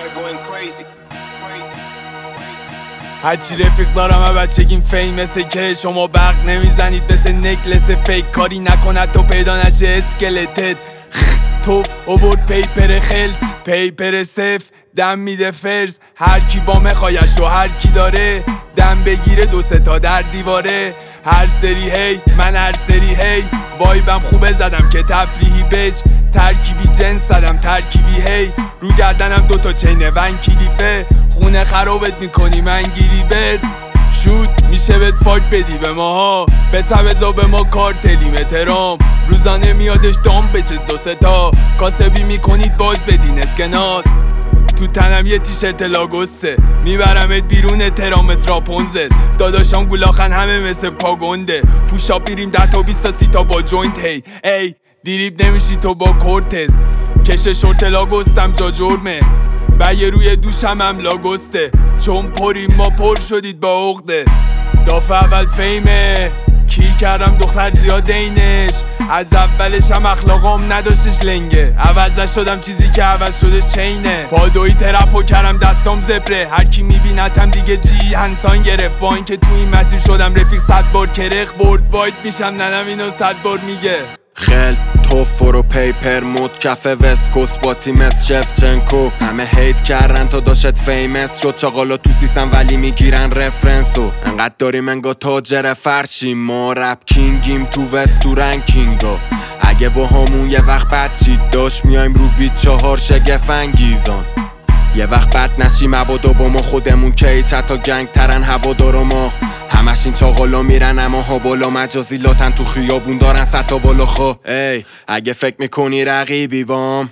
هرچی رفیق دارم و بچگیم فیمسه که شما برق نمیزنید مثل نکلس فیک. کاری نکند تو پیدا نشه اسکلتت. توف اوورد پیپر خلط پیپر صف دم میده فرز. هر کی با مخایش و هر کی داره دم بگیره دو سه تا در دیواره. هر سری هی من هر سری هی وایبم خوبه زدم که تفریحی بج. ترکیبی جنس زدم ترکیبی هی رو گردنم دوتا چینه ون کلیفه. خونه خرابت میکنی من گیری برد شود میشه بهت فاک بدی به ماها. بسا به ما کارتلیم احترام روزانه میادش دام بچز دو سه تا. کاسبی میکنید باز بدین اسکناس. تو تنم یه تیشرت لاگوسه میبرمت بیرون ترامس راپونزل. داداشام گولاخن همه مثل پاگونده. پوشا بیریم 10 تا 20 تا 30 تا با جوینت هی ای دیریب نمیشی تو با کورتز. کش شورت لاگوستم جا جرمه و یه روی دوشم هم لاگوسته. چون پریم ما پر شدید با عقده. دافع اول فیمه کیر کردم دختر زیاد اینش. از اولش هم اخلاقام نداشتش لنگه. عوضش شدم چیزی که عوض شدش چینه. پادوی ترپو کردم دستام زبره. هر کی میبینتم دیگه جی هنسان گرفت. با این که تو این مسیر شدم رفیق 100 بار کرخ برد واید میشم ننم اینو 100 بار میگه. خلط توفر و پیپر مود کف وسکوس با تیمس شفچنکو. همه هیت کردن تا داشت فیمس شد. چاقالا تو سیسن ولی میگیرن رفرنسو. انقدر داریم انگا تاجر فرشیم. ما رپ کینگیم تو وست تو رنکینگا. اگه با همون یه وقت بد چید داشت میایم رو بیت 4 شگف انگیزان. یه وقت بد نشیم مبادا با ما خودمون کی چتا گنگ ترن هوادارا ما. همش این چاقالا میرن اما ها بالا مجازی لاتن تو خیابون دارن ستا بالا خوا. ای اگه فکر میکنی رقیبی بام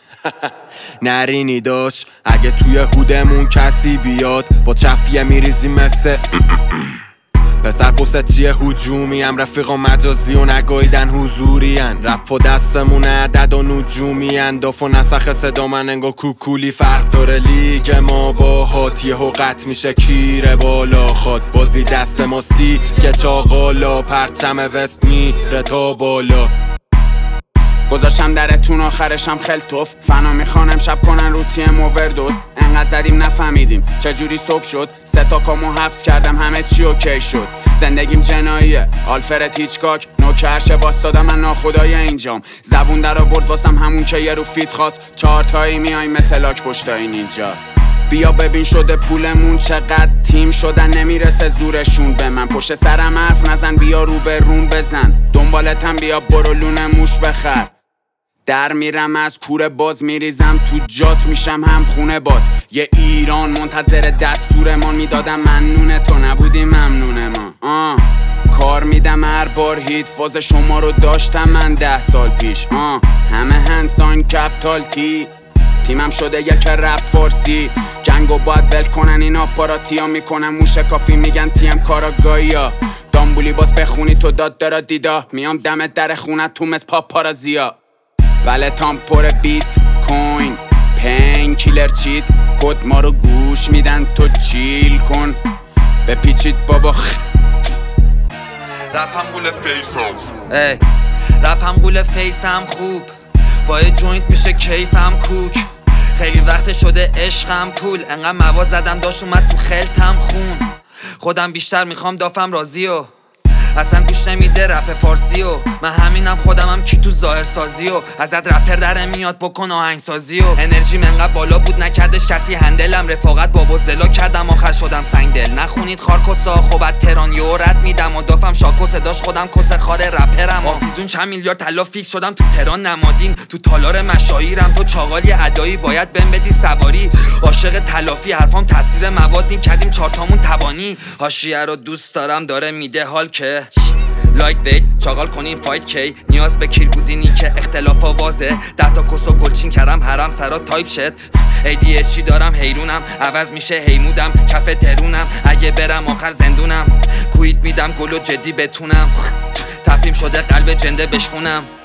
نرینی داشت. اگه توی هودمون کسی بیاد با چفیه میریزی مثل پسر پست چیه هجومی هم رفیقا مجازی و نگایدن حضوری هن. رپ و دستمون عدد و نجومی هن. داف و نسخ صدا من انگا کوکولی فرق داره لیگ ما با هات. یه حقت میشه کیره بالا خواد. بازی دست ماستی که چاقالا پرچم وست میره تا بالا. گذاشتم درتون آخرشم خلطوف. فنا میخوانم شب کنن رو تیم اووردوز. انقدر زدیم نفهمیدیم چجوری صبح شد. 3 تا کامو حبس کردم همه چی اوکی شد. زندگیم جناییه آلفرد هیچکاک. نوکرشه باستادم من ناخدای اینجام. زبون در آورد واسم همون که یه رو فیت خواست. 4 تایی میایم مثل لاک پشتای نینجا. بیا ببین شده پولمون چقدر تیم شدن نمیرسه زورشون به من. پشت سرم حرف نزن بیا رو به روم بزن. دنبالتم بیا برو لونه موش بخر. در میرم از کوره باز میریزم تو جات میشم هم خونه باد. یه ایران منتظر دستورمان میدادم ممنون تو نبودی ممنون ما. کار میدم هر بار هیت فاز شما رو داشتم من 10 سال پیش. همه هنسان کپتال تیمم شده یک رپ فارسی. جنگو باید ول کنن این آپاراتی ها. میکنن موشه کافی میگن تیم کاراگاهی ها. دامبولی باز بخونی تو داد دارا دیدا. میام دم در خونت تو مس پاپارازیا. ولتام پر بیت کوین پین کیلر چیت. کد ما رو گوش میدن تو چیل کن بپیچید بابا رپم گول فیسم رپم گول فیسم خوب. با یه جوینت میشه کیفم کوک. خیلی وقت شده عشقم پول. انقدر مواد زدم داشت اومد تو خلطم خون. خودم بیشتر میخوام دافم راضی و اصلا گوش نمیده رپ فارسی و من همینم خودمم کی تو ظاهر سازی و ازت رپر در میاد بکن آهنگ سازی و انرژی منقدر بالا بود نکردش کسی هندلم. رفاقت بابا زلا کردم آخر شدم سنگ دل. نخونید خارکوسا خوبت تران یو رد میدم و دافم شاکو صداش خودم کس خار رپرم. آفیزون چند میلیارد طلا فیکس شدم تو تران نمادین. تو تالار مشاهیرم تو چاقالی ادایی باید بهم بدی سواری. عاشق تلافی حرفام تاثیر مواد نیم کردیم 4 تامون تبانی. حاشیه رو دوست دارم داره میده حال که لایک ویت چاقال کنین فایت کی. نیاز به کیرگوزینی که اختلاف آوازه. 10 تا کسو گلچین کردم حرم سرا تایپ شد. ADHD دارم حیرونم عوض میشه هیمودم کف ترونم. اگه برم آخر زندونم کویت میدم گلو جدی بتونم. تفریم شده قلب جنده بشکونم.